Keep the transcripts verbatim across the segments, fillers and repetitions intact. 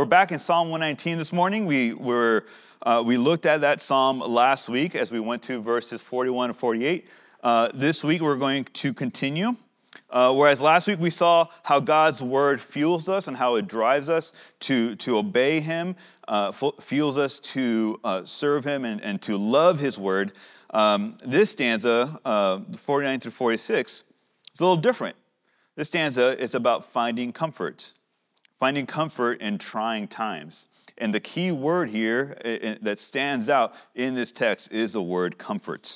we're back in Psalm one nineteen this morning. We were uh, we looked at that psalm last week as we went to verses forty-one and forty-eight. Uh, this week we're going to continue. Uh, whereas last week we saw how God's word fuels us and how it drives us to, to obey him, uh, fuels us to uh, serve him and, and to love his word. Um, this stanza, uh, forty-nine through forty-six, is a little different. This stanza is about finding comfort, finding comfort in trying times. And the key word here that stands out in this text is the word comfort.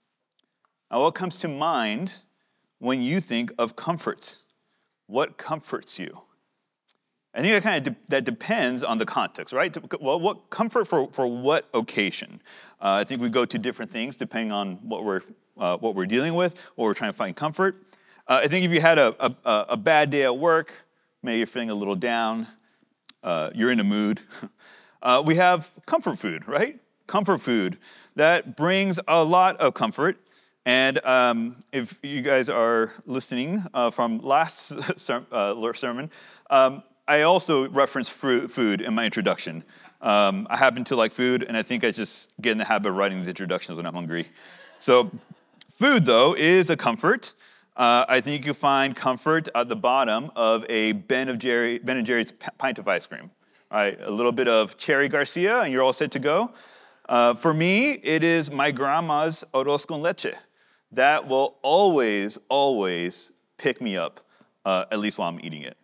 Now, what comes to mind when you think of comfort? What comforts you? I think that kind of de- that depends on the context, right? Well, what comfort for, for what occasion? Uh, I think we go to different things depending on what we're uh, what we're dealing with, what we're trying to find comfort. Uh, I think if you had a, a, a bad day at work, maybe you're feeling a little down, uh, you're in a mood, uh, we have comfort food, right? Comfort food that brings a lot of comfort. And um, if you guys are listening uh, from last ser- uh, sermon, um, I also referenced fruit, food in my introduction. Um, I happen to like food, and I think I just get in the habit of writing these introductions when I'm hungry. So food, though, is a comfort. Uh, I think you find comfort at the bottom of a Ben, of Jerry, Ben and Jerry's pint of ice cream. All right, a little bit of Cherry Garcia, and you're all set to go. Uh, for me, it is my grandma's arroz con leche. That will always, always pick me up, uh, at least while I'm eating it.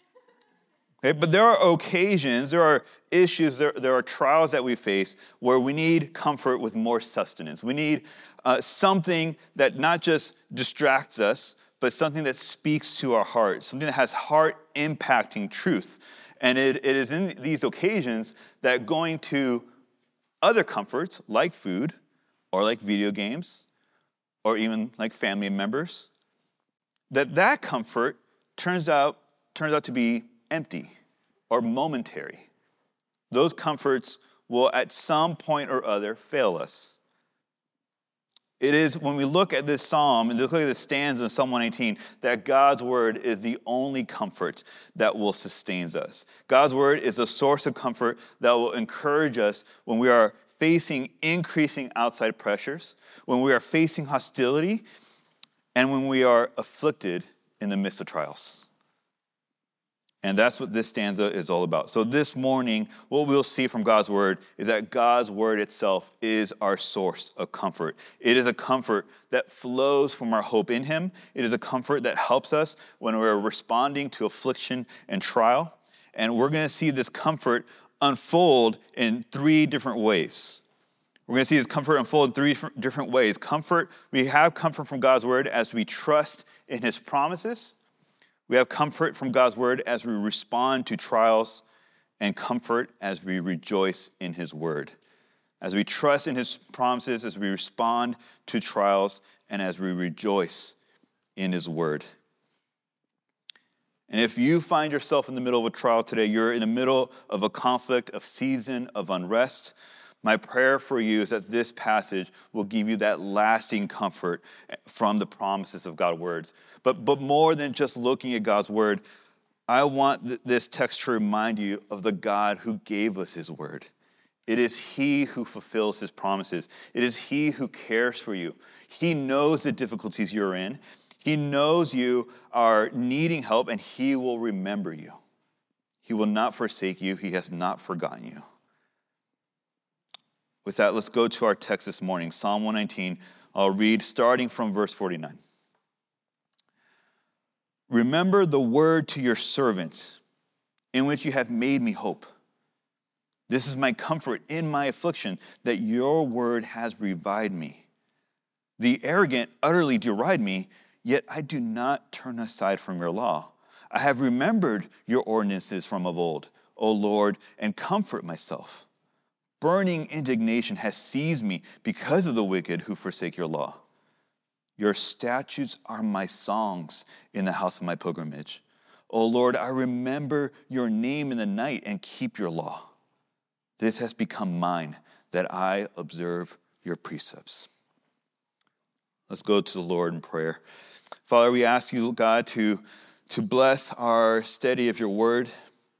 Okay, but there are occasions, there are issues, there, there are trials that we face where we need comfort with more sustenance. We need uh, something that not just distracts us, but something that speaks to our heart, something that has heart-impacting truth. And it, it is in these occasions that going to other comforts, like food, or like video games, or even like family members, that that comfort turns out turns out to be empty or momentary. Those comforts will at some point or other fail us. It is when we look at this psalm and look at the stanza in Psalm one eighteen that God's word is the only comfort that will sustain us. God's word is a source of comfort that will encourage us when we are facing increasing outside pressures, when we are facing hostility, and when we are afflicted in the midst of trials. And that's what this stanza is all about. So this morning, what we'll see from God's word is that God's word itself is our source of comfort. It is a comfort that flows from our hope in him. It is a comfort that helps us when we're responding to affliction and trial. And we're going to see this comfort unfold in three different ways. We're going to see this comfort unfold in three different ways. Comfort, we have comfort from God's word as we trust in his promises. We have comfort from God's word as we respond to trials, and comfort as we rejoice in his word. As we trust in his promises, as we respond to trials, and as we rejoice in his word. And if you find yourself in the middle of a trial today, you're in the middle of a conflict, a season of unrest, my prayer for you is that this passage will give you that lasting comfort from the promises of God's words. But, but more than just looking at God's word, I want th- this text to remind you of the God who gave us his word. It is he who fulfills his promises. It is he who cares for you. He knows the difficulties you're in. He knows you are needing help, and he will remember you. He will not forsake you. He has not forgotten you. With that, let's go to our text this morning, Psalm one nineteen. I'll read starting from verse forty-nine. Remember the word to your servant, in which you have made me hope. This is my comfort in my affliction, that your word has revived me. The arrogant utterly deride me, yet I do not turn aside from your law. I have remembered your ordinances from of old, O Lord, and comfort myself. Burning indignation has seized me because of the wicked who forsake your law. Your statutes are my songs in the house of my pilgrimage. O Lord, I remember your name in the night and keep your law. This has become mine, that I observe your precepts. Let's go to the Lord in prayer. Father, we ask you, God, to, to bless our study of your word.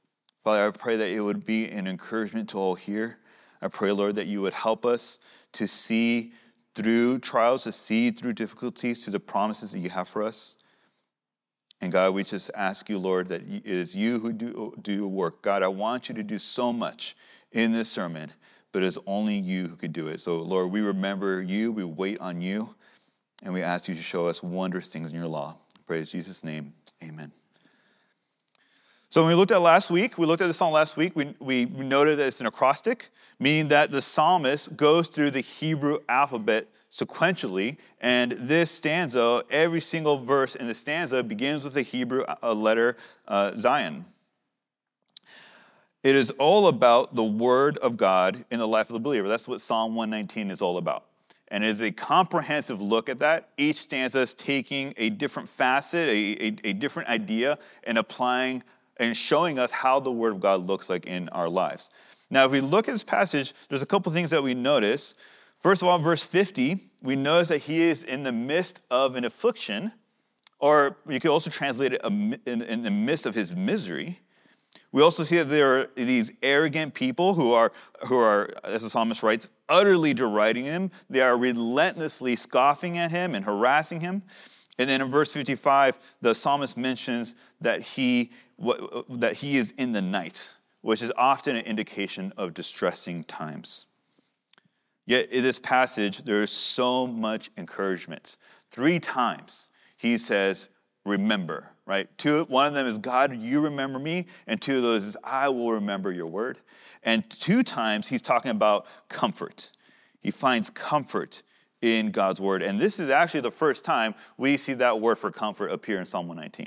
Father, I pray that it would be an encouragement to all here. I pray, Lord, that you would help us to see through trials, to see through difficulties, to the promises that you have for us. And God, we just ask you, Lord, that it is you who do, do your work. God, I want you to do so much in this sermon, but it's only you who could do it. So, Lord, we remember you, we wait on you, and we ask you to show us wondrous things in your law. Praise Jesus' name, amen. So when we looked at last week, we looked at the psalm last week, we, we noted that it's an acrostic, meaning that the psalmist goes through the Hebrew alphabet sequentially, and this stanza, every single verse in the stanza begins with the Hebrew letter uh, Zion. It is all about the word of God in the life of the believer. That's what Psalm one nineteen is all about. And it is a comprehensive look at that. Each stanza is taking a different facet, a, a, a different idea, and applying and showing us how the word of God looks like in our lives. Now, if we look at this passage, there's a couple things that we notice. First of all, verse fifty, we notice that he is in the midst of an affliction, or you could also translate it in the midst of his misery. We also see that there are these arrogant people who are, who are, as the psalmist writes, utterly deriding him. They are relentlessly scoffing at him and harassing him. And then in verse fifty-five, the psalmist mentions that he, that he is in the night, which is often an indication of distressing times. Yet in this passage, there is so much encouragement. Three times he says, remember, right? Two, one of them is, God, you remember me. And two of those is, I will remember your word. And two times he's talking about comfort. He finds comfort in God's word. And this is actually the first time we see that word for comfort appear in Psalm one nineteen.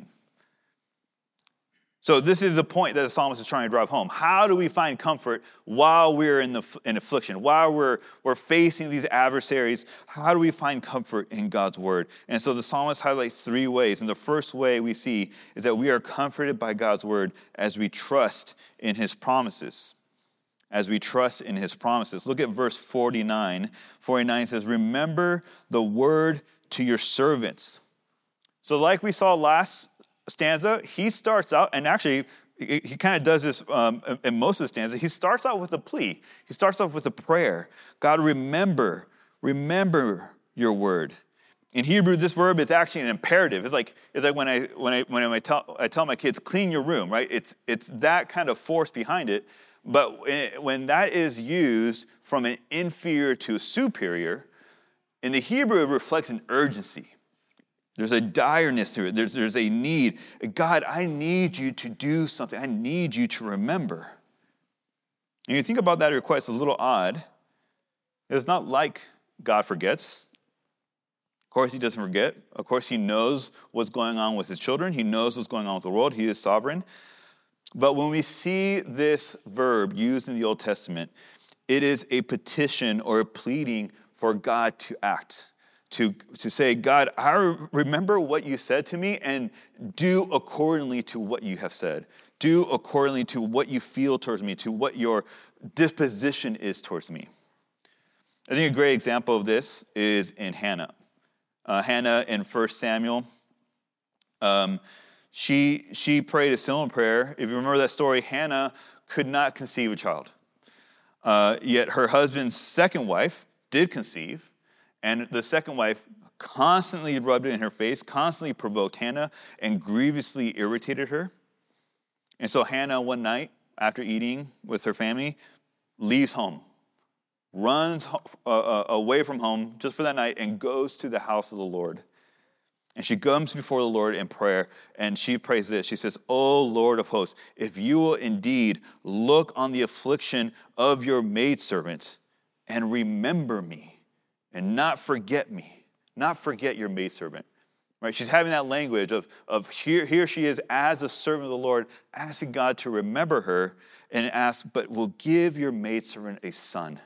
So this is the point that the psalmist is trying to drive home. How do we find comfort while we're in the in affliction, while we're, we're facing these adversaries? How do we find comfort in God's word? And so the psalmist highlights three ways. And the first way we see is that we are comforted by God's word as we trust in his promises. As we trust in his promises. Look at verse forty-nine. forty-nine says, remember the word to your servants. So like we saw last stanza, he starts out, and actually he kind of does this um, in most of the stanzas. He starts out with a plea. He starts off with a prayer. God, remember, remember your word. In Hebrew, this verb is actually an imperative. It's like it's like when I when I when I tell I tell my kids clean your room, right? It's it's that kind of force behind it. But when that is used from an inferior to a superior, in the Hebrew it reflects an urgency. There's a direness to it. There's, there's a need. God, I need you to do something. I need you to remember. And you think about that request, it's a little odd. It's not like God forgets. Of course, he doesn't forget. Of course, he knows what's going on with his children. He knows what's going on with the world. He is sovereign. But when we see this verb used in the Old Testament, it is a petition or a pleading for God to act. To, to say, God, I remember what you said to me and do accordingly to what you have said. Do accordingly to what you feel towards me, to what your disposition is towards me. I think a great example of this is in Hannah. Uh, Hannah in First Samuel, um, she, she prayed a similar prayer. If you remember that story, Hannah could not conceive a child. Uh, yet her husband's second wife did conceive. And the second wife constantly rubbed it in her face, constantly provoked Hannah, and grievously irritated her. And so Hannah, one night, after eating with her family, leaves home, runs uh, away from home just for that night, and goes to the house of the Lord. And she comes before the Lord in prayer, and she prays this. She says, O Lord of hosts, if you will indeed look on the affliction of your maidservant and remember me, and not forget me, not forget your maidservant. Right? She's having that language of, of here, here she is as a servant of the Lord, asking God to remember her and ask, but will give your maidservant a son.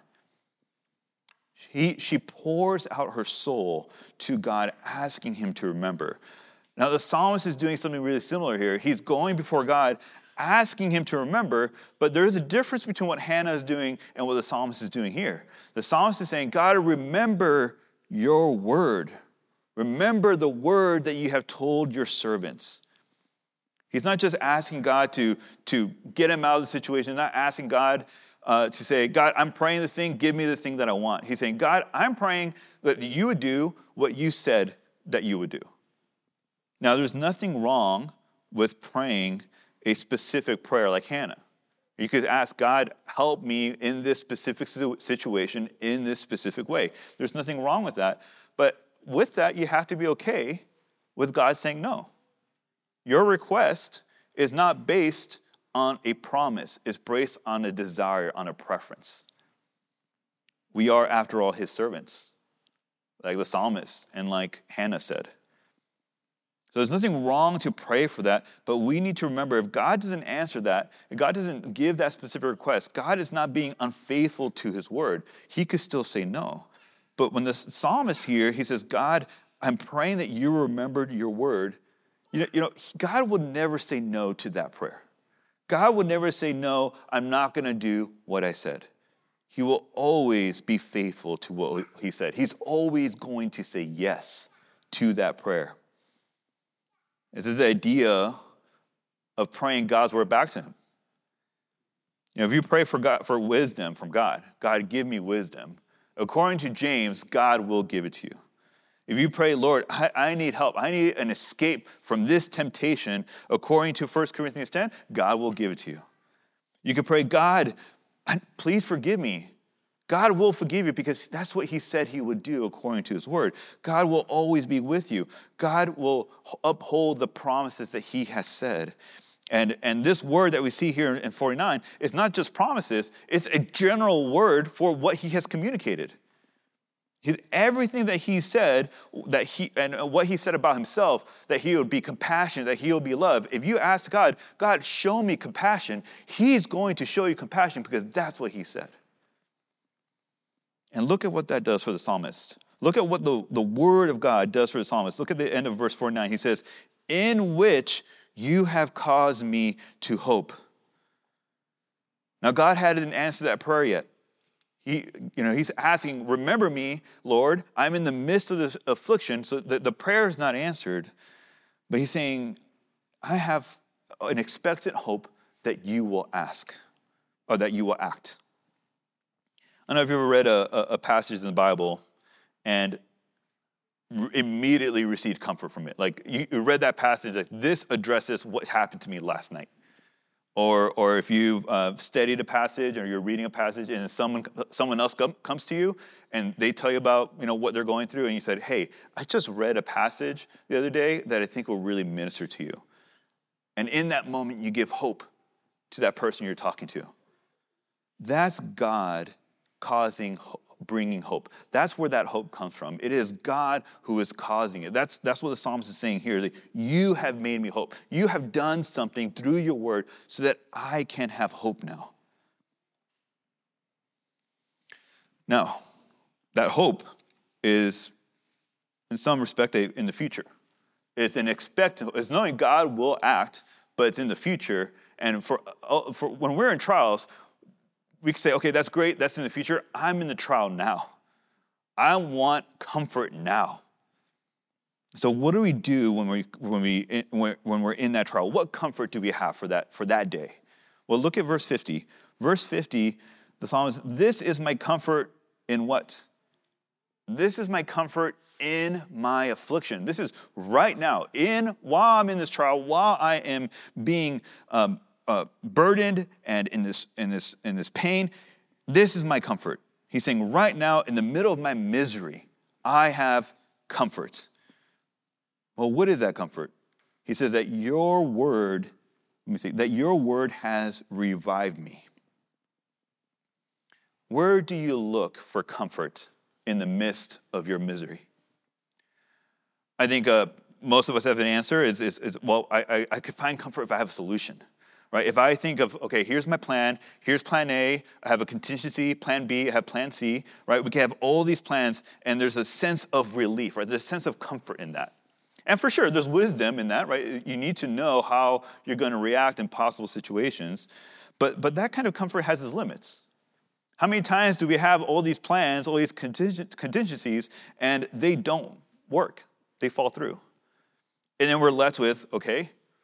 She, she pours out her soul to God, asking him to remember. Now, the psalmist is doing something really similar here. He's going before God, asking him to remember, but there is a difference between what Hannah is doing and what the psalmist is doing here. The psalmist is saying, God, remember your word. Remember the word that you have told your servants. He's not just asking God to, to get him out of the situation, not asking God uh, to say, God, I'm praying this thing, give me this thing that I want. He's saying, God, I'm praying that you would do what you said that you would do. Now, there's nothing wrong with praying a specific prayer like Hannah. You could ask, God, help me in this specific situation in this specific way. There's nothing wrong with that. But with that, you have to be okay with God saying no. Your request is not based on a promise. It's based on a desire, on a preference. We are, after all, his servants, like the psalmist and like Hannah said. So there's nothing wrong to pray for that, but we need to remember if God doesn't answer that, if God doesn't give that specific request, God is not being unfaithful to his word. He could still say no. But when the psalmist here, he says, God, I'm praying that you remembered your word. You know, you know, God would never say no to that prayer. God would never say, no, I'm not going to do what I said. He will always be faithful to what he said. He's always going to say yes to that prayer. This is the idea of praying God's word back to him. You know, if you pray for God, for wisdom from God, God, give me wisdom. According to James, God will give it to you. If you pray, Lord, I, I need help. I need an escape from this temptation. According to First Corinthians ten, God will give it to you. You can pray, God, please forgive me. God will forgive you because that's what he said he would do according to his word. God will always be with you. God will uphold the promises that he has said. And, and this word that we see here in forty-nine is not just promises. It's a general word for what he has communicated. He, everything that he said, that he and what he said about himself, that he would be compassionate, that he would be loved. If you ask God, God, show me compassion, he's going to show you compassion because that's what he said. And look at what that does for the psalmist. Look at what the, the word of God does for the psalmist. Look at the end of verse forty-nine. He says, in which you have caused me to hope. Now, God hadn't answered that prayer yet. He, you know, he's asking, remember me, Lord. I'm in the midst of this affliction, so the, the prayer is not answered. But he's saying, I have an expectant hope that you will ask, or that you will act. I don't know if you've ever read a, a passage in the Bible and re- immediately received comfort from it. Like, you, you read that passage, like, this addresses what happened to me last night. Or or if you've uh, studied a passage or you're reading a passage and someone someone else com- comes to you and they tell you about, you know, what they're going through and you said, hey, I just read a passage the other day that I think will really minister to you. And in that moment, you give hope to that person you're talking to. That's God causing hope. Bringing hope. That's where that hope comes from. It is God who is causing it. That's, that's what the psalmist is saying here. That you have made me hope. You have done something through your word so that I can have hope now. Now, that hope is, in some respect, in the future. It's an expect. It's knowing God will act, but it's in the future. And for, for when we're in trials, we can say, okay, that's great, that's in the future. I'm in the trial now. I want comfort now. So what do we do when we when we when we're in that trial? What comfort do we have for that for that day? Well, look at verse fifty. Verse fifty, the psalmist, this is my comfort in what? This is my comfort in my affliction. This is right now, in while I'm in this trial, while I am being um, Uh, burdened and in this in this in this pain, this is my comfort. He's saying right now, in the middle of my misery, I have comfort. Well, what is that comfort? He says that your word, let me see, that your word has revived me. Where do you look for comfort in the midst of your misery? I think uh, most of us have an answer. Is is, is well, I, I I could find comfort if I have a solution. Right? If I think of, okay, here's my plan, here's plan A, I have a contingency, plan B, I have plan C, right? We can have all these plans, and there's a sense of relief, right? There's a sense of comfort in that. And for sure, there's wisdom in that, right? You need to know how you're going to react in possible situations. But, but that kind of comfort has its limits. How many times do we have all these plans, all these contingent, contingencies, and they don't work? They fall through. And then we're left with, okay,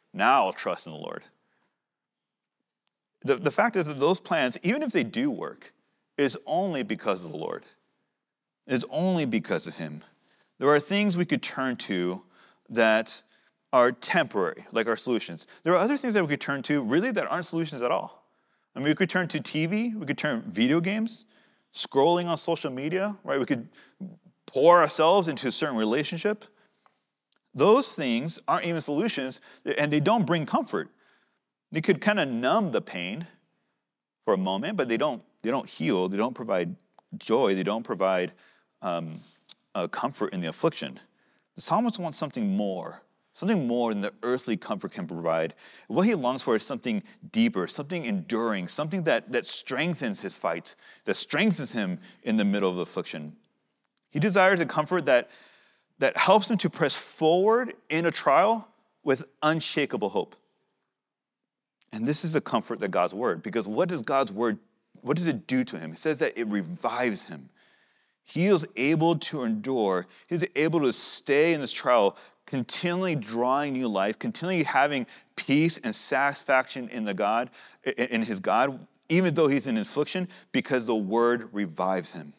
Now I'll trust in the Lord. The, the fact is that those plans, even if they do work, is only because of the Lord. It's only because of him. There are things we could turn to that are temporary, like our solutions. There are other things that we could turn to, really, that aren't solutions at all. I mean, we could turn to T V, we could turn video games, scrolling on social media, right? We could pour ourselves into a certain relationship. Those things aren't even solutions, and they don't bring comfort. They could kind of numb the pain for a moment, but they don't, they don't heal, they don't provide joy, they don't provide um, uh, comfort in the affliction. The psalmist wants something more. Something more than the earthly comfort can provide. What he longs for is something deeper, something enduring, something that, that strengthens his fight, that strengthens him in the middle of the affliction. He desires a comfort that, that helps him to press forward in a trial with unshakable hope. And this is a comfort that God's word, because what does God's word, what does it do to him? It says that it revives him. He is able to endure. He's able to stay in this trial, continually drawing new life, continually having peace and satisfaction in the God, in his God, even though he's in affliction, because the word revives him.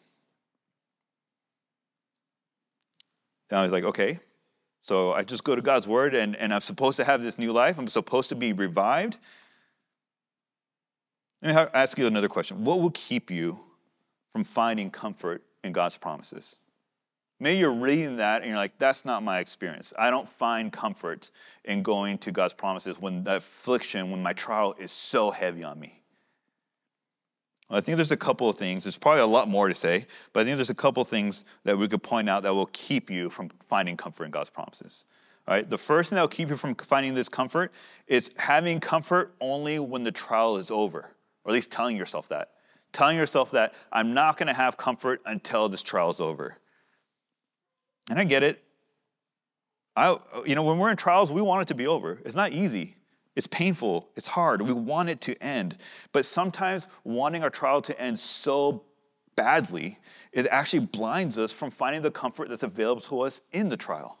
Now he's like, okay, so I just go to God's word and, and I'm supposed to have this new life. I'm supposed to be revived. Let me ask you another question. What will keep you from finding comfort in God's promises? Maybe you're reading that and you're like, that's not my experience. I don't find comfort in going to God's promises when the affliction, when my trial is so heavy on me. Well, I think there's a couple of things. There's probably a lot more to say, but I think there's a couple of things that we could point out that will keep you from finding comfort in God's promises. All right? The first thing that will keep you from finding this comfort is having comfort only when the trial is over, or at least telling yourself that. Telling yourself that I'm not going to have comfort until this trial is over. And I get it. I, you know, when we're in trials, we want it to be over. It's not easy. It's painful. It's hard. We want it to end. But sometimes wanting our trial to end so badly, it actually blinds us from finding the comfort that's available to us in the trial.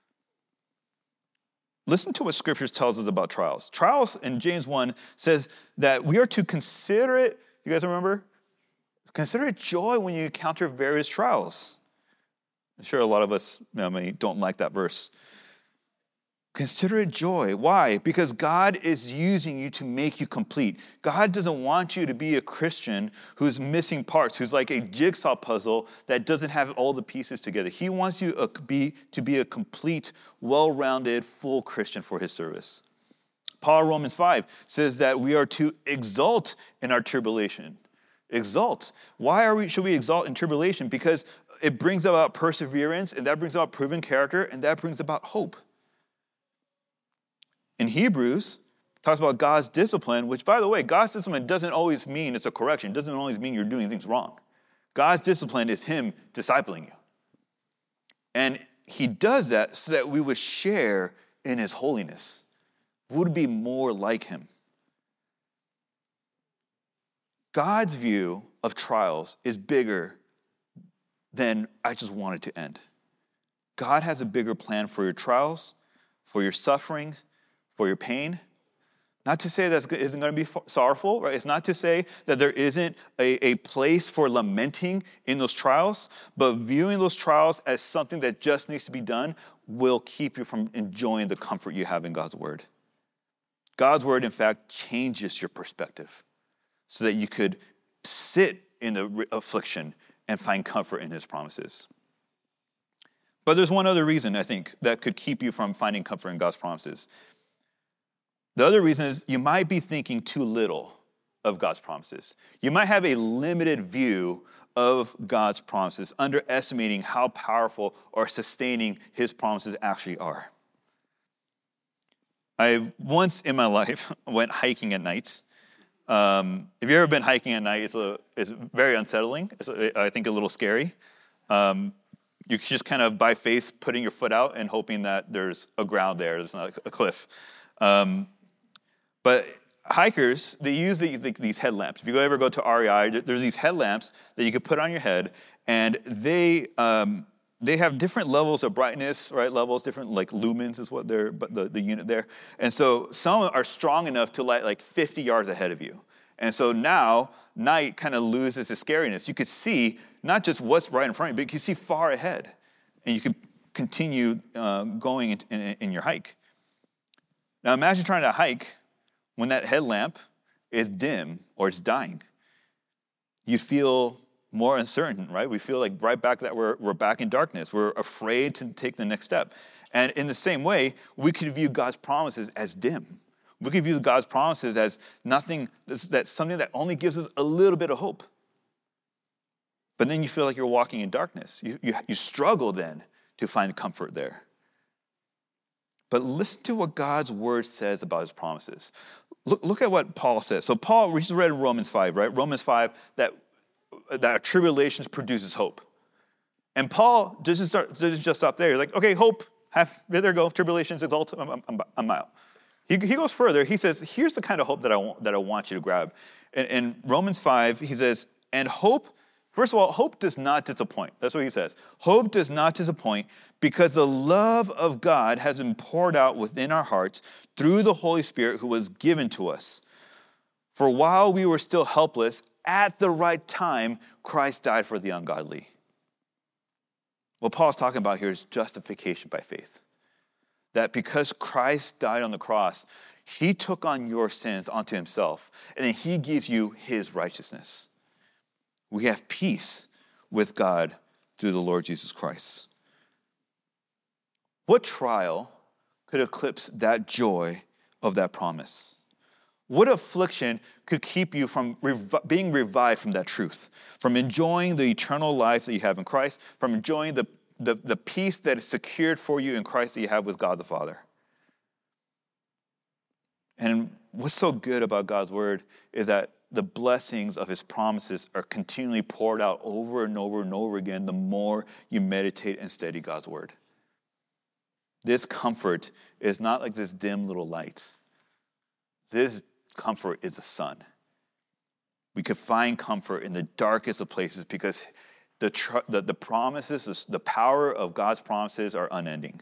Listen to what Scripture tells us about trials. Trials in James one says that we are to consider it, you guys remember? Consider it joy when you encounter various trials. I'm sure a lot of us I mean, don't like that verse. Consider it joy. Why? Because God is using you to make you complete. God doesn't want you to be a Christian who's missing parts, who's like a jigsaw puzzle that doesn't have all the pieces together. He wants you to be, to be a complete, well-rounded, full Christian for his service. Paul, Romans five, says that we are to exult in our tribulation. Exult. Why are we? Should we exalt in tribulation? Because it brings about perseverance, and that brings about proven character, and that brings about hope. In Hebrews, it talks about God's discipline, which, by the way, God's discipline doesn't always mean it's a correction. It doesn't always mean you're doing things wrong. God's discipline is him discipling you. And he does that so that we would share in his holiness. We would be more like him. God's view of trials is bigger than I just want it to end. God has a bigger plan for your trials, for your suffering, for your pain. Not to say that isn't going to be sorrowful, right? It's not to say that there isn't a, a place for lamenting in those trials, but viewing those trials as something that just needs to be done will keep you from enjoying the comfort you have in God's word. God's word, in fact, changes your perspective so that you could sit in the affliction and find comfort in his promises. But there's one other reason, I think, that could keep you from finding comfort in God's promises. The other reason is you might be thinking too little of God's promises. You might have a limited view of God's promises, underestimating how powerful or sustaining his promises actually are. I once in my life went hiking at night. Um, if you've ever been hiking at night, it's, a, it's very unsettling. It's, I think, a little scary. Um, you just kind of, by faith, putting your foot out and hoping that there's a ground there, there's not a cliff. Um, but hikers, they use these, these headlamps. If you ever go to R E I, there's these headlamps that you can put on your head, and they um, they have different levels of brightness, right? Levels, different like lumens is what they're, but the, the unit there. And so some are strong enough to light like fifty yards ahead of you. And so now night kind of loses its scariness. You could see not just what's right in front of you, but you can see far ahead. And you can continue uh, going in, in, in your hike. Now imagine trying to hike when that headlamp is dim or it's dying. You'd feel more uncertain, right? We feel like right back that we're, we're back in darkness. We're afraid to take the next step. And in the same way, we could view God's promises as dim. We could view God's promises as nothing, that's something that only gives us a little bit of hope. But then you feel like you're walking in darkness. You, you, you struggle then to find comfort there. But listen to what God's word says about his promises. Look, look at what Paul says. So Paul, we just read in Romans five, right? Romans five, that, that tribulations produces hope. And Paul doesn't, start, doesn't just stop there. He's like, okay, hope, have, there you go, tribulations, exalt, I'm, I'm, I'm out. He, he goes further. He says, here's the kind of hope that I want, that I want you to grab. In, in Romans five, he says, and hope, first of all, hope does not disappoint. That's what he says. Hope does not disappoint because the love of God has been poured out within our hearts through the Holy Spirit who was given to us. For while we were still helpless, at the right time, Christ died for the ungodly. What Paul's talking about here is justification by faith. That because Christ died on the cross, he took on your sins onto himself, and then he gives you his righteousness. We have peace with God through the Lord Jesus Christ. What trial could eclipse that joy of that promise? What affliction could keep you from rev- being revived from that truth, from enjoying the eternal life that you have in Christ, from enjoying the, the, the peace that is secured for you in Christ that you have with God the Father? And what's so good about God's word is that the blessings of his promises are continually poured out over and over and over again the more you meditate and study God's word. This comfort is not like this dim little light. This comfort is the sun. We could find comfort in the darkest of places because the, tr- the, the promises, the power of God's promises are unending.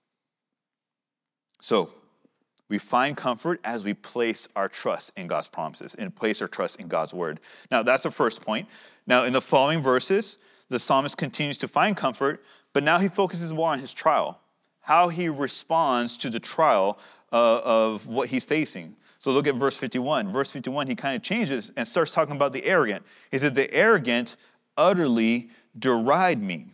So, we find comfort as we place our trust in God's promises and place our trust in God's word. Now, that's the first point. Now, in the following verses, the psalmist continues to find comfort, but now he focuses more on his trial, how he responds to the trial uh, of what he's facing. So look at verse fifty-one. Verse fifty-one, he kind of changes and starts talking about the arrogant. He says, the arrogant utterly deride me.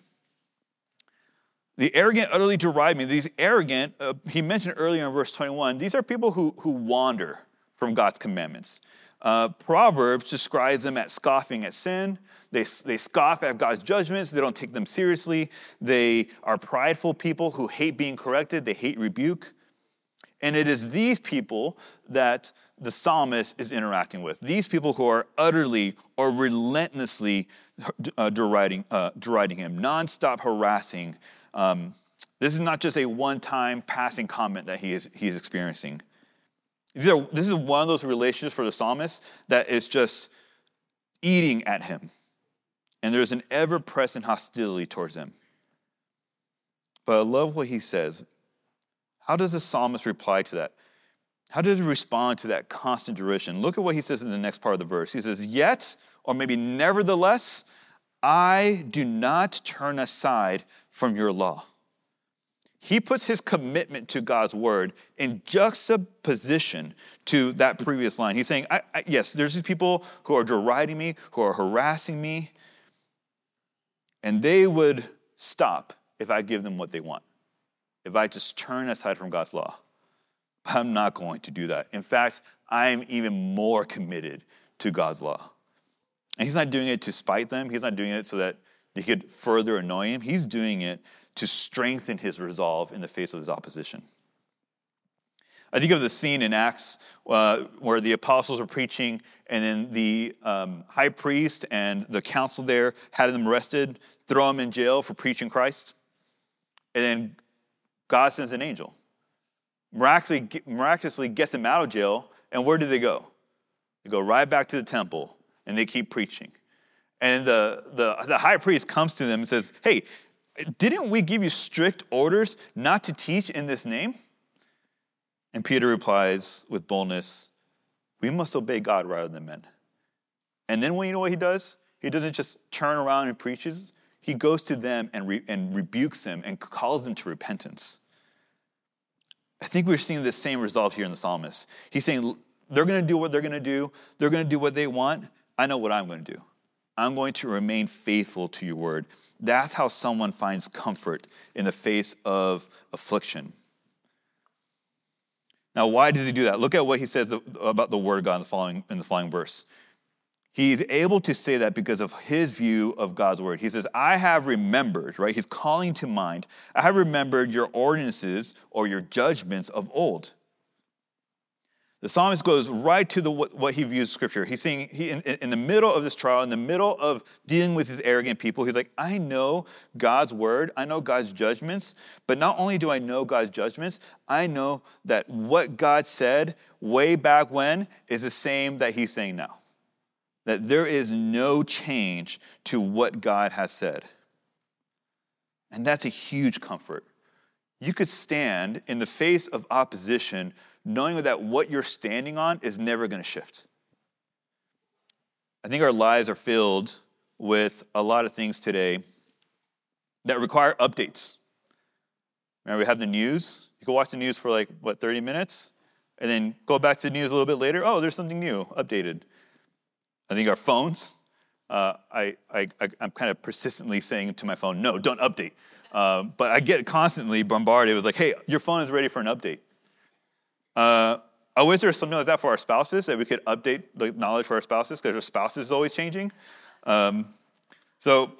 The arrogant utterly deride me. These arrogant, uh, he mentioned earlier in verse twenty-one, these are people who, who wander from God's commandments. Uh, Proverbs describes them as scoffing at sin. They, they scoff at God's judgments. They don't take them seriously. They are prideful people who hate being corrected. They hate rebuke. And it is these people that the psalmist is interacting with. These people who are utterly or relentlessly uh, deriding, uh, deriding him, nonstop harassing. Um, this is not just a one-time passing comment that he is, he is experiencing. These are, this is one of those relationships for the psalmist that is just eating at him. And there's an ever-present hostility towards him. But I love what he says. How does the psalmist reply to that? How does he respond to that constant derision? Look at what he says in the next part of the verse. He says, yet, or maybe nevertheless, I do not turn aside from your law. He puts his commitment to God's word in juxtaposition to that previous line. He's saying, I, I, yes, there's these people who are deriding me, who are harassing me, and they would stop if I give them what they want, if I just turn aside from God's law. But I'm not going to do that. In fact, I am even more committed to God's law. And he's not doing it to spite them. He's not doing it so that they could further annoy him. He's doing it to strengthen his resolve in the face of his opposition. I think of the scene in Acts uh, where the apostles were preaching, and then the um, high priest and the council there had them arrested, throw them in jail for preaching Christ. And then God sends an angel, miraculously, miraculously gets them out of jail, and where do they go? They go right back to the temple, and they keep preaching. And the, the, the high priest comes to them and says, hey, didn't we give you strict orders not to teach in this name? And Peter replies with boldness, we must obey God rather than men. And then when you know what he does? He doesn't just turn around and preaches. He goes to them and, re- and rebukes them and calls them to repentance. I think we're seeing the same result here in the psalmist. He's saying, they're going to do what they're going to do. They're going to do what they want. I know what I'm going to do. I'm going to remain faithful to your word. That's how someone finds comfort in the face of affliction. Now, why does he do that? Look at what he says about the word of God in the following, in the following verse. He's able to say that because of his view of God's word. He says, I have remembered, right? He's calling to mind, I have remembered your ordinances or your judgments of old. The psalmist goes right to the what, what he views scripture. He's saying, he in, in the middle of this trial, in the middle of dealing with these arrogant people, he's like, I know God's word, I know God's judgments, but not only do I know God's judgments, I know that what God said way back when is the same that he's saying now. That there is no change to what God has said. And that's a huge comfort. You could stand in the face of opposition knowing that what you're standing on is never going to shift. I think our lives are filled with a lot of things today that require updates. Remember, we have the news. You can watch the news for like, what, thirty minutes? And then go back to the news a little bit later. Oh, there's something new, updated. I think our phones, uh, I, I, I'm kind of persistently saying to my phone, no, don't update. Uh, but I get constantly bombarded with like, hey, your phone is ready for an update. Uh, I wish there was something like that for our spouses, that we could update the knowledge for our spouses, because our spouse is always changing. Um, so,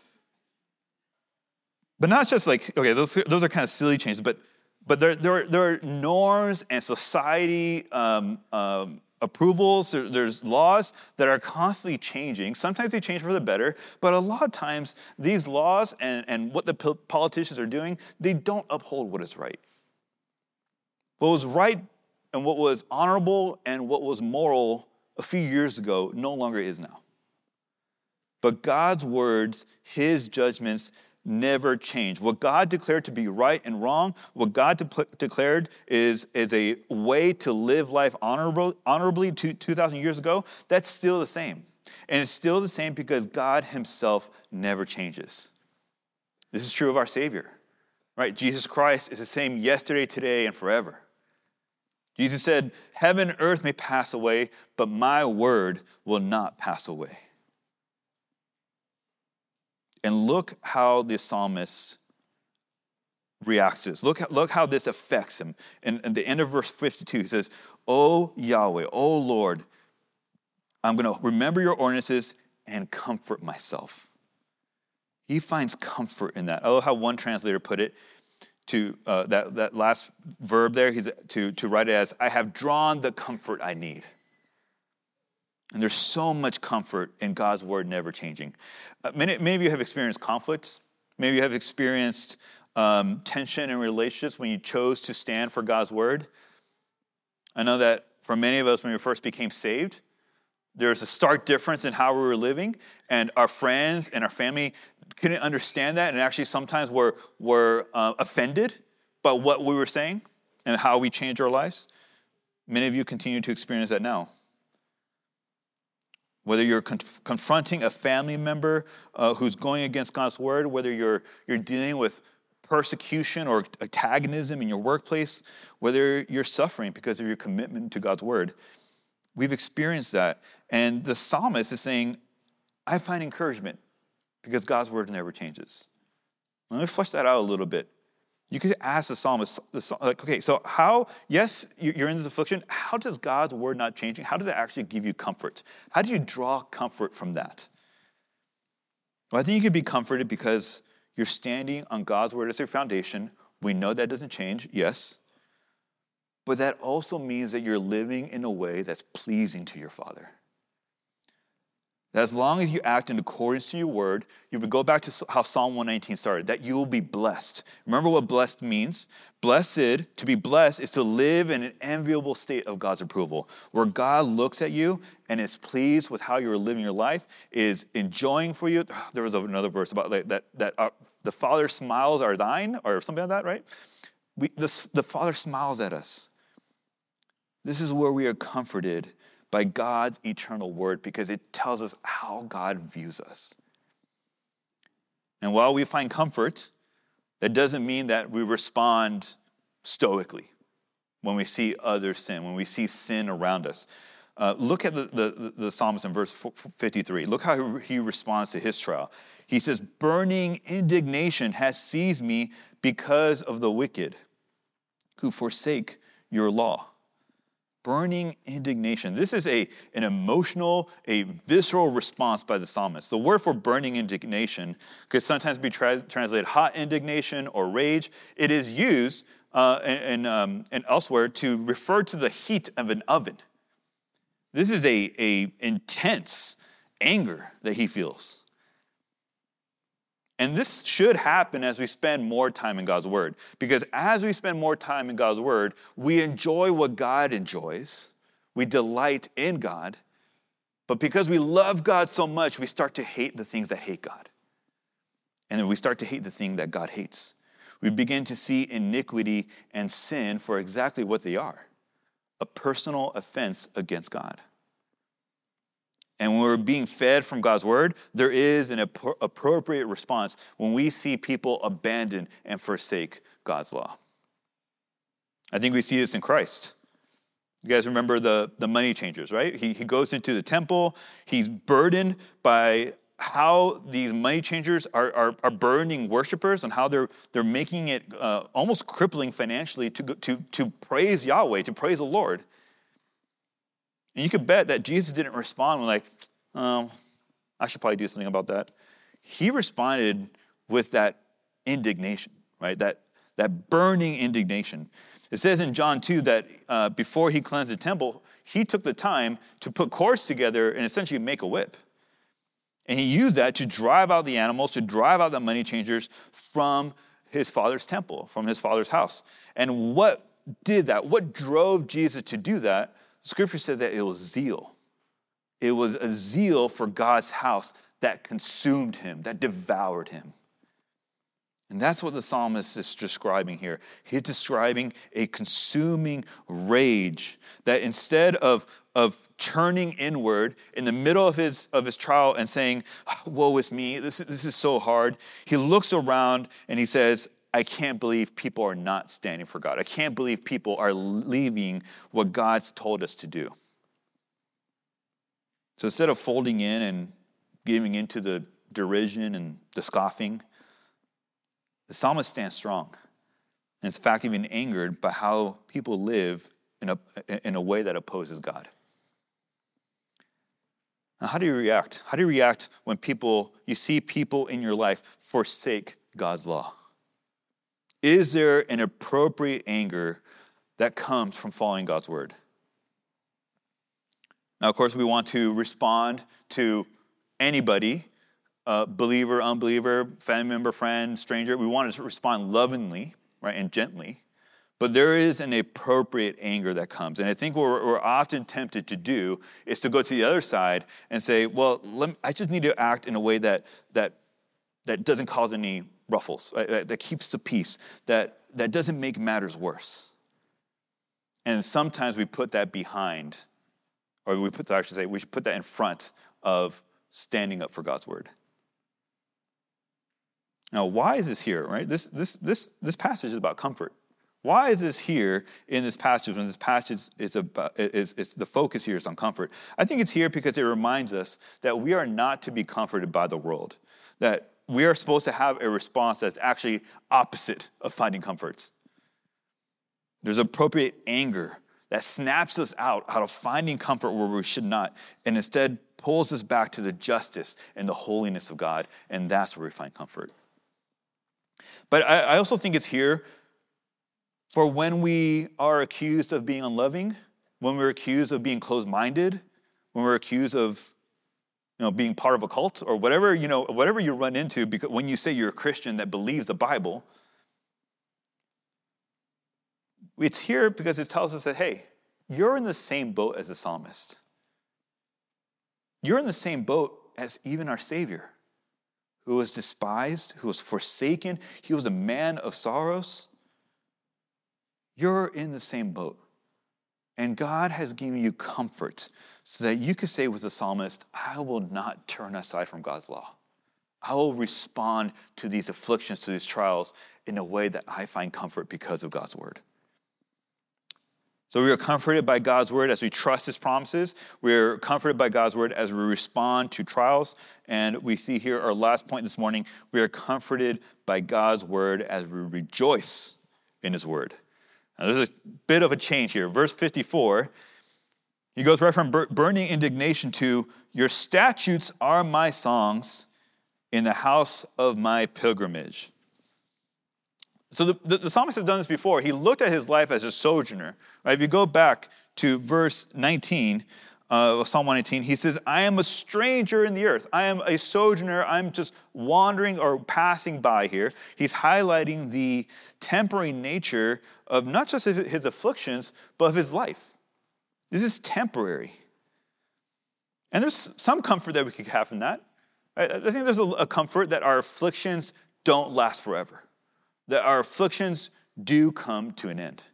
but not just like, okay, those those are kind of silly changes, but but there there are, there are norms and society um, um, approvals. There, there's laws that are constantly changing. Sometimes they change for the better, but a lot of times these laws and, and what the politicians are doing, they don't uphold what is right. What was right and what was honorable and what was moral a few years ago no longer is now. But God's words, his judgments, never change. What God declared to be right and wrong, what God de- declared is, is a way to live life honorable, honorably two, 2,000 years ago, that's still the same. And it's still the same because God himself never changes. This is true of our Savior, right? Jesus Christ is the same yesterday, today, and forever. Jesus said, heaven and earth may pass away, but my word will not pass away. And look how the psalmist reacts to this. Look, look how this affects him. And at the end of verse fifty-two, he says, O Yahweh, O Lord, I'm going to remember your ordinances and comfort myself. He finds comfort in that. I love how one translator put it, to uh, that, that last verb there, he's, to, to write it as, I have drawn the comfort I need. And there's so much comfort in God's word never changing. Uh, many, many of you have experienced conflicts. Maybe you have experienced um, tension in relationships when you chose to stand for God's word. I know that for many of us, when we first became saved, there's a stark difference in how we were living, and our friends and our family couldn't understand that, and actually sometimes were, were uh, offended by what we were saying and how we changed our lives. Many of you continue to experience that now. Whether you're conf- confronting a family member uh, who's going against God's word, whether you're you're dealing with persecution or antagonism in your workplace, whether you're suffering because of your commitment to God's word, we've experienced that. And the psalmist is saying, I find encouragement because God's word never changes. Let me flesh that out a little bit. You could ask the psalmist, like, okay, so how, yes, you're in this affliction. How does God's word not changing? How does it actually give you comfort? How do you draw comfort from that? Well, I think you could be comforted because you're standing on God's word as your foundation. We know that doesn't change, yes. But that also means that you're living in a way that's pleasing to your Father. That as long as you act in accordance to your word, you would go back to how Psalm one nineteen started, that you will be blessed. Remember what blessed means? Blessed, to be blessed, is to live in an enviable state of God's approval, where God looks at you and is pleased with how you're living your life, is enjoying for you. There was another verse about like that, that uh, the Father's smiles are thine, or something like that, right? We, the, the Father smiles at us. This is where we are comforted by God's eternal word, because it tells us how God views us. And while we find comfort, that doesn't mean that we respond stoically when we see others sin, when we see sin around us. Uh, look at the, the, the psalmist in verse fifty-three. Look how he responds to his trial. He says, burning indignation has seized me because of the wicked who forsake your law. Burning indignation. This is a, an emotional, a visceral response by the psalmist. The word for burning indignation could sometimes be tra- translated hot indignation or rage. It is used uh, and, um, and elsewhere to refer to the heat of an oven. This is a, a intense anger that he feels. And this should happen as we spend more time in God's word. Because as we spend more time in God's word, we enjoy what God enjoys. We delight in God. But because we love God so much, we start to hate the things that hate God. And then we start to hate the thing that God hates. We begin to see iniquity and sin for exactly what they are: a personal offense against God. And when we're being fed from God's word, there is an ap- appropriate response when we see people abandon and forsake God's law. I think we see this in Christ. You guys remember the, the money changers, right? He, he goes into the temple. He's burdened by how these money changers are, are, are burdening worshipers and how they're, they're making it uh, almost crippling financially to, to, to praise Yahweh, to praise the Lord. And you could bet that Jesus didn't respond with like, oh, I should probably do something about that. He responded with that indignation, right? That, that burning indignation. It says in John two that uh, before he cleansed the temple, he took the time to put cords together and essentially make a whip. And he used that to drive out the animals, to drive out the money changers from his father's temple, from his father's house. And what did that? What drove Jesus to do that? Scripture says that it was zeal. It was a zeal for God's house that consumed him, that devoured him. And that's what the psalmist is describing here. He's describing a consuming rage that instead of, of turning inward in the middle of his, of his trial and saying, woe is me, this, this is so hard, he looks around and he says, I can't believe people are not standing for God. I can't believe people are leaving what God's told us to do. So instead of folding in and giving into the derision and the scoffing, the psalmist stands strong. And is in fact even angered by how people live in a, in a way that opposes God. Now, how do you react? How do you react when people, you see people in your life forsake God's law? Is there an appropriate anger that comes from following God's word? Now, of course, we want to respond to anybody, uh, believer, unbeliever, family member, friend, stranger. We want to respond lovingly, right, and gently. But there is an appropriate anger that comes. And I think what we're, we're often tempted to do is to go to the other side and say, well, let me, I just need to act in a way that that that doesn't cause any ruffles, right, that keeps the peace, that, that doesn't make matters worse. And sometimes we put that behind, or we put that, I should say, we should put that in front of standing up for God's word. Now, why is this here, right? This, this, this, this passage is about comfort. Why is this here in this passage when this passage is about, is, is the focus here is on comfort? I think it's here because it reminds us that we are not to be comforted by the world, that we are supposed to have a response that's actually opposite of finding comfort. There's appropriate anger that snaps us out, out of finding comfort where we should not, and instead pulls us back to the justice and the holiness of God, and that's where we find comfort. But I, I also think it's here for when we are accused of being unloving, when we're accused of being closed-minded, when we're accused of you know, being part of a cult or whatever, you know, whatever you run into because when you say you're a Christian that believes the Bible, it's here because it tells us that, hey, you're in the same boat as the psalmist. You're in the same boat as even our Savior, who was despised, who was forsaken. He was a man of sorrows. You're in the same boat. And God has given you comfort so that you can say with the psalmist, I will not turn aside from God's law. I will respond to these afflictions, to these trials in a way that I find comfort because of God's word. So we are comforted by God's word as we trust his promises. We are comforted by God's word as we respond to trials. And we see here our last point this morning. We are comforted by God's word as we rejoice in his word. Now there's a bit of a change here. Verse fifty-four, he goes right from burning indignation to, your statutes are my songs in the house of my pilgrimage. So the, the, the psalmist has done this before. He looked at his life as a sojourner. Right? If you go back to verse nineteen uh, of Psalm one nineteen, he says, I am a stranger in the earth. I am a sojourner. I'm just wandering or passing by here. He's highlighting the temporary nature of not just his afflictions, but of his life. This is temporary. And there's some comfort that we could have in that. Right? I think there's a, a comfort that our afflictions don't last forever. That our afflictions do come to an end.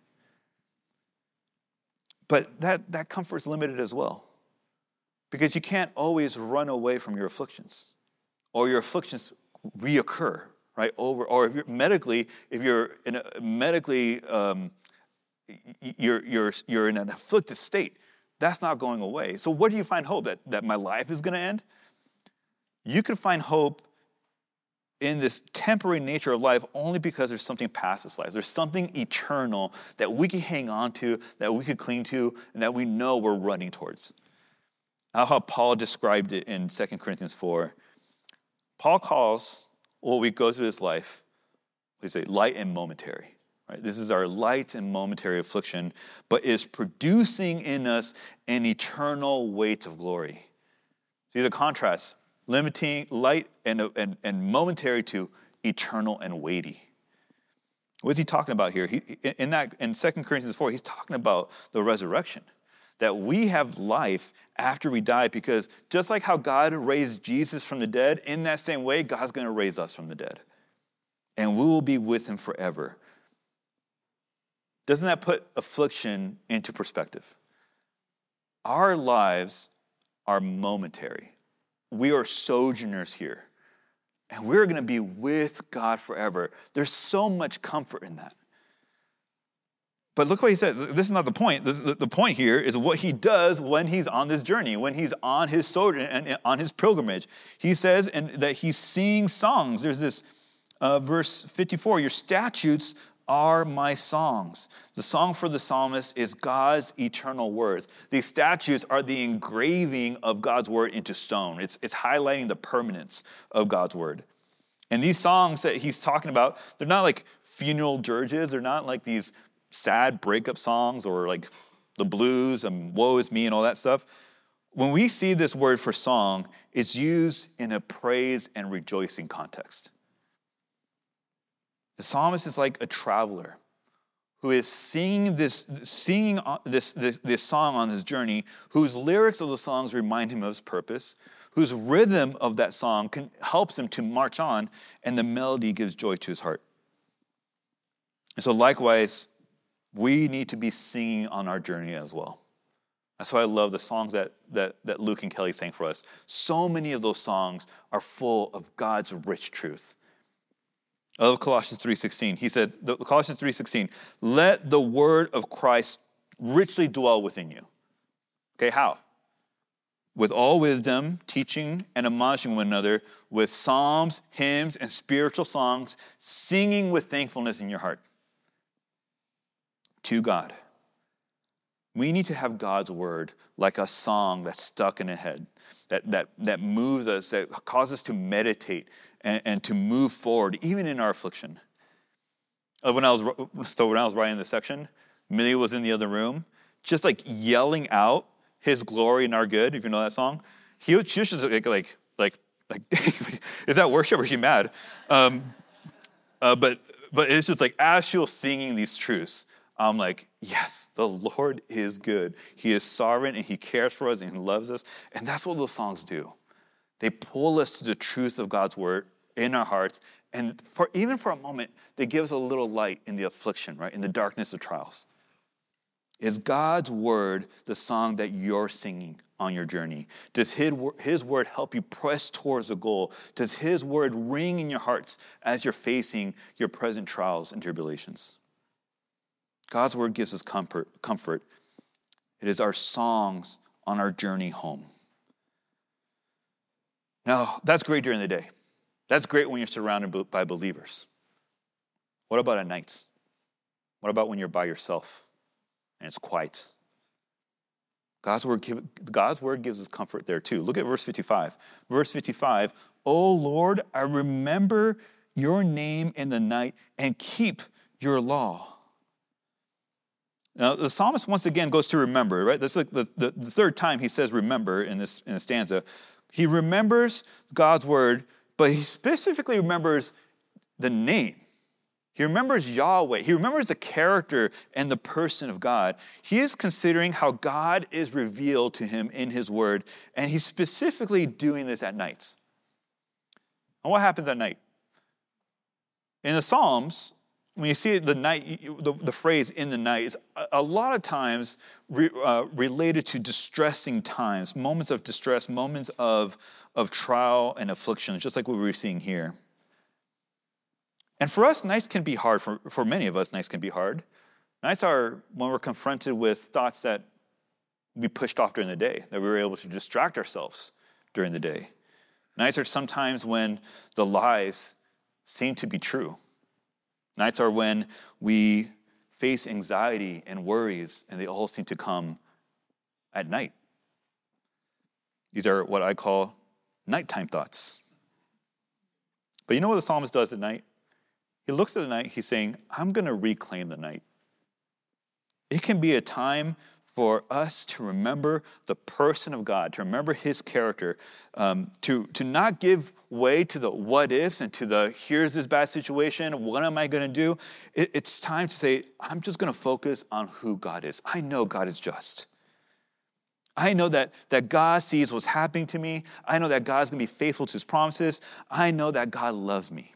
But that, that comfort is limited as well. Because you can't always run away from your afflictions. Or your afflictions reoccur, right? Over, or if you're medically, if you're in a medically, um, you're, you're, you're in an afflicted state, that's not going away. So where do you find hope? That, that my life is going to end? You can find hope in this temporary nature of life only because there's something past this life. There's something eternal that we can hang on to, that we can cling to, and that we know we're running towards. How Paul described it in Second Corinthians four. Paul calls what we go through this life, we say light and momentary. Right? This is our light and momentary affliction, but is producing in us an eternal weight of glory. See the contrast. Limiting light and, and, and momentary to eternal and weighty. What is he talking about here? He, in that in Second Corinthians four, he's talking about the resurrection. That we have life after we die, because just like how God raised Jesus from the dead, in that same way, God's going to raise us from the dead. And we will be with him forever. Doesn't that put affliction into perspective? Our lives are momentary. We are sojourners here. And we're going to be with God forever. There's so much comfort in that. But look what he says. This is not the point. This, the, the point here is what he does when he's on this journey, when he's on his sojourn and on his pilgrimage. He says and that he's singing songs. There's this uh, verse fifty-four, your statutes are my songs. The song for the psalmist is God's eternal words. These statutes are the engraving of God's word into stone. It's, it's highlighting the permanence of God's word. And these songs that he's talking about, they're not like funeral dirges. They're not like these sad breakup songs or like the blues and woe is me and all that stuff. When we see this word for song, it's used in a praise and rejoicing context. The psalmist is like a traveler who is singing this, singing this, this, this song on his journey, whose lyrics of the songs remind him of his purpose, whose rhythm of that song can, helps him to march on, and the melody gives joy to his heart. And so likewise, we need to be singing on our journey as well. That's why I love the songs that, that, that Luke and Kelly sang for us. So many of those songs are full of God's rich truth. I love Colossians three sixteen. He said, Colossians three sixteen, let the word of Christ richly dwell within you. Okay, how? With all wisdom, teaching and admonishing one another with psalms, hymns, and spiritual songs, singing with thankfulness in your heart. To God. We need to have God's word like a song that's stuck in a head, that, that, that moves us, that causes us to meditate and, and to move forward, even in our affliction. Uh, when I was so when I was writing this section, Millie was in the other room, just like yelling out his glory and our good, if you know that song. he, she was just like, like, like, like is that worship or is she mad? Um, uh, but but it's just like, as she was singing these truths, I'm like, yes, the Lord is good. He is sovereign and he cares for us and he loves us. And that's what those songs do. They pull us to the truth of God's word in our hearts. And for even for a moment, they give us a little light in the affliction, right? In the darkness of trials. Is God's word the song that you're singing on your journey? Does his, his word help you press towards the goal? Does his word ring in your hearts as you're facing your present trials and tribulations? God's word gives us comfort. comfort. It is our songs on our journey home. Now, that's great during the day. That's great when you're surrounded by believers. What about at nights? What about when you're by yourself and it's quiet? God's word, give, God's word gives us comfort there too. Look at verse fifty-five. Verse fifty-five, "O Lord, I remember your name in the night and keep your law." Now, the psalmist once again goes to remember, right? That's like the, the, the third time he says remember in this, in this stanza. He remembers God's word, but he specifically remembers the name. He remembers Yahweh. He remembers the character and the person of God. He is considering how God is revealed to him in his word, and he's specifically doing this at nights. And what happens at night? In the Psalms, when you see the night, the, the phrase "in the night" is a, a lot of times re, uh, related to distressing times, moments of distress, moments of, of trial and affliction, just like what we were seeing here. And for us, nights can be hard. For, for many of us, nights can be hard. Nights are when we're confronted with thoughts that we pushed off during the day, that we were able to distract ourselves during the day. Nights are sometimes when the lies seem to be true. Nights are when we face anxiety and worries, and they all seem to come at night. These are what I call nighttime thoughts. But you know what the psalmist does at night? He looks at the night, he's saying, I'm going to reclaim the night. It can be a time for us to remember the person of God, to remember his character, um, to, to not give way to the what ifs and to the here's this bad situation, what am I going to do? It, it's time to say, I'm just going to focus on who God is. I know God is just. I know that, that God sees what's happening to me. I know that God's going to be faithful to his promises. I know that God loves me.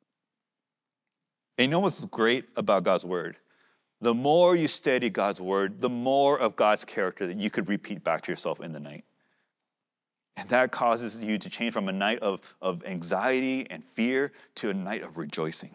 And you know what's great about God's word? The more you study God's word, the more of God's character that you could repeat back to yourself in the night. And that causes you to change from a night of, of anxiety and fear to a night of rejoicing.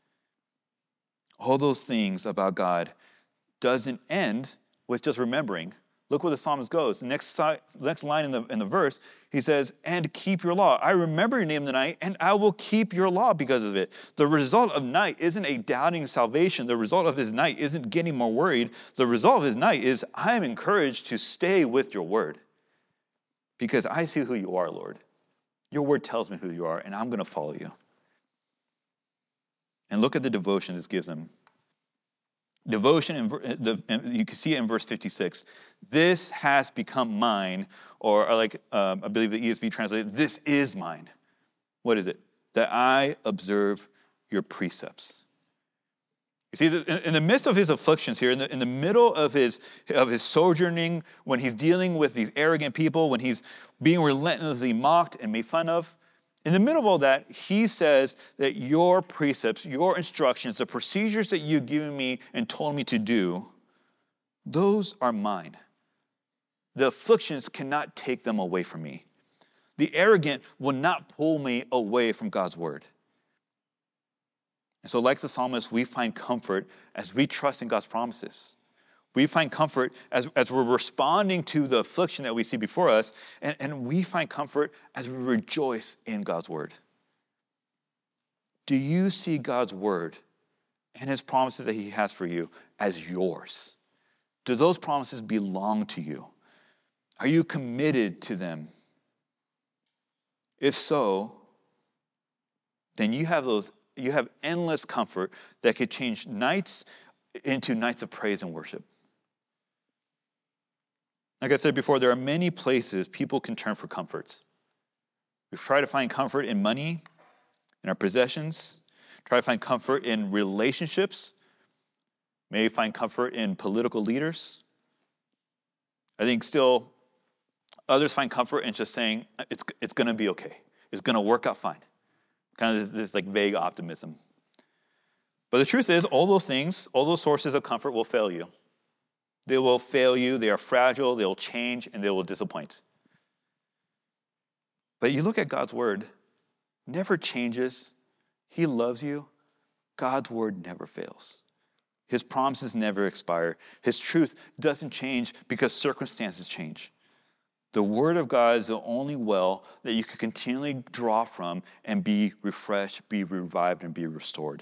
All those things about God doesn't end with just remembering. Look where the psalmist goes. The next, si- next line in the, in the verse, he says, and keep your law. I remember your name in the night, and I will keep your law because of it. The result of night isn't a doubting salvation. The result of his night isn't getting more worried. The result of his night is I am encouraged to stay with your word because I see who you are, Lord. Your word tells me who you are, and I'm going to follow you. And look at the devotion this gives him. Devotion, in, the, you can see it in verse fifty-six. This has become mine, or like um, I believe the E S V translated, this is mine. What is it? That I observe your precepts. You see, in, in the midst of his afflictions here, in the, in the middle of his, of his sojourning, when he's dealing with these arrogant people, when he's being relentlessly mocked and made fun of, in the middle of all that, he says that your precepts, your instructions, the procedures that you've given me and told me to do, those are mine. The afflictions cannot take them away from me. The arrogant will not pull me away from God's word. And so like the psalmist, we find comfort as we trust in God's promises. We find comfort as, as we're responding to the affliction that we see before us, and, and we find comfort as we rejoice in God's word. Do you see God's word and his promises that he has for you as yours? Do those promises belong to you? Are you committed to them? If so, then you have those, you have endless comfort that could change nights into nights of praise and worship. Like I said before, there are many places people can turn for comfort. We've tried to find comfort in money, in our possessions, try to find comfort in relationships, maybe find comfort in political leaders. I think still others find comfort in just saying, it's, it's going to be okay. It's going to work out fine. Kind of this, this like vague optimism. But the truth is, all those things, all those sources of comfort will fail you. They will fail you. They are fragile. They will change, and they will disappoint. But you look at God's word, never changes. He loves you. God's word never fails. His promises never expire. His truth doesn't change because circumstances change. The word of God is the only well that you can continually draw from and be refreshed, be revived, and be restored.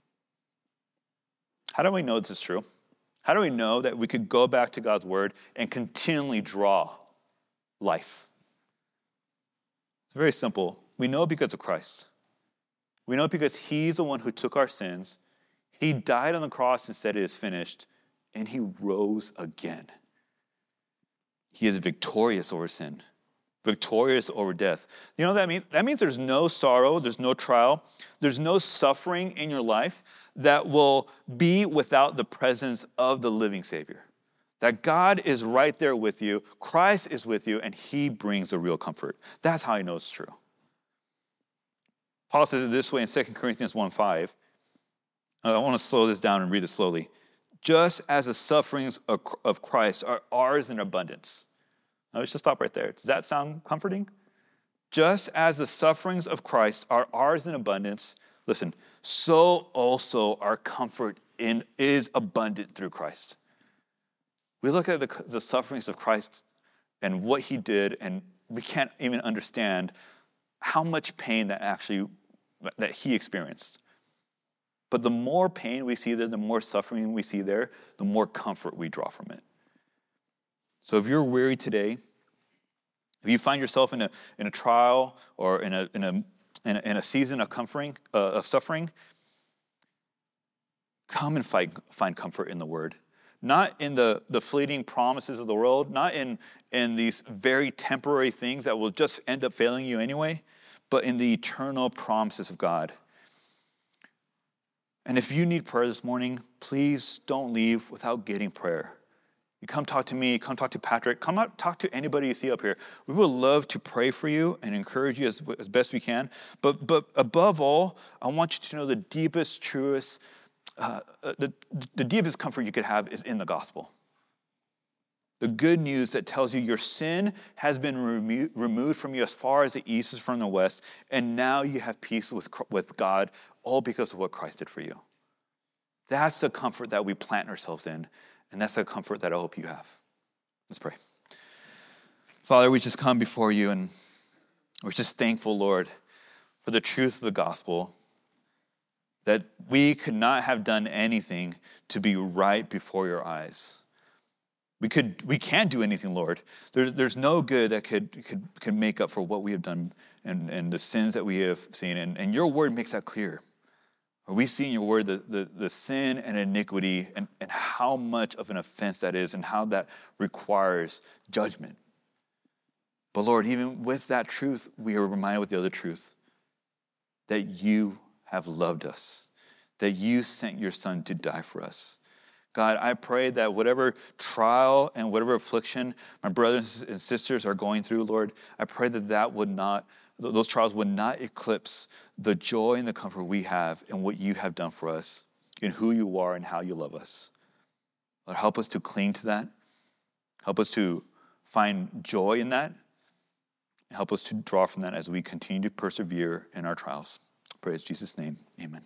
How do we know this is true? How do we know that we could go back to God's word and continually draw life? It's very simple. We know because of Christ. We know because he's the one who took our sins. He died on the cross and said it is finished, and he rose again. He is victorious over sin, victorious over death. You know what that means? That means there's no sorrow, there's no trial, there's no suffering in your life that will be without the presence of the living Savior. That God is right there with you, Christ is with you, and he brings a real comfort. That's how I know it's true. Paul says it this way in Second Corinthians one five. I want to slow this down and read it slowly. Just as the sufferings of Christ are ours in abundance. Now let's just stop right there. Does that sound comforting? Just as the sufferings of Christ are ours in abundance, listen, so also our comfort in, is abundant through Christ. We look at the, the sufferings of Christ and what he did, and we can't even understand how much pain that actually that he experienced. But the more pain we see there, the more suffering we see there, the more comfort we draw from it. So if you're weary today, if you find yourself in a in a trial or in a in a in a, in a season of comforting uh, of suffering, come and find find comfort in the Word, not in the the fleeting promises of the world, not in in these very temporary things that will just end up failing you anyway, but in the eternal promises of God. And if you need prayer this morning, please don't leave without getting prayer. You come talk to me, come talk to Patrick, come out, talk to anybody you see up here. We would love to pray for you and encourage you as, as best we can. But but above all, I want you to know the deepest, truest, uh, the, the deepest comfort you could have is in the gospel. The good news that tells you your sin has been remo- removed from you as far as the east is from the west, and now you have peace with, with God, all because of what Christ did for you. That's the comfort that we plant ourselves in, and that's the comfort that I hope you have. Let's pray. Father, we just come before you, and we're just thankful, Lord, for the truth of the gospel, that we could not have done anything to be right before your eyes. We could, we can't do anything, Lord. There's, there's no good that could, could, could make up for what we have done and, and the sins that we have seen. And, and your word makes that clear. We see in your word the, the, the sin and iniquity and, and how much of an offense that is and how that requires judgment. But Lord, even with that truth, we are reminded with the other truth that you have loved us, that you sent your son to die for us. God, I pray that whatever trial and whatever affliction my brothers and sisters are going through, Lord, I pray that that would not, those trials would not eclipse the joy and the comfort we have in what you have done for us, in who you are and how you love us. Lord, help us to cling to that. Help us to find joy in that. Help us to draw from that as we continue to persevere in our trials. Praise Jesus' name. Amen.